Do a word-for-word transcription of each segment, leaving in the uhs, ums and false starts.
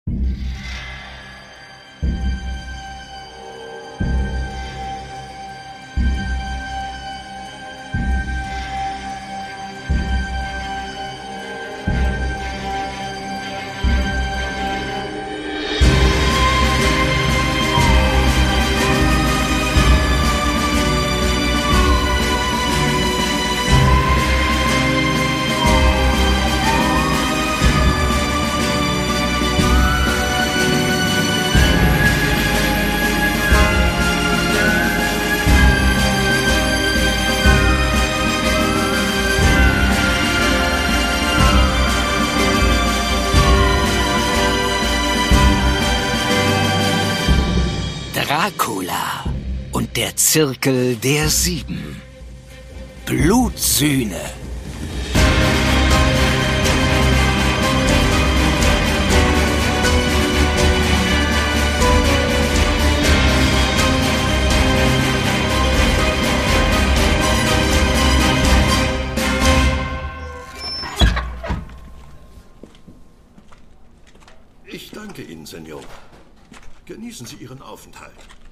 Dracula und der Zirkel der Sieben. Blutsühne. Ich danke Ihnen, Senor. Genießen Sie Ihren Aufenthalt.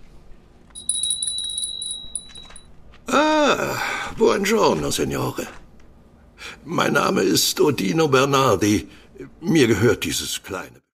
Ah, buongiorno, Signore. Mein Name ist Odino Bernardi. Mir gehört dieses kleine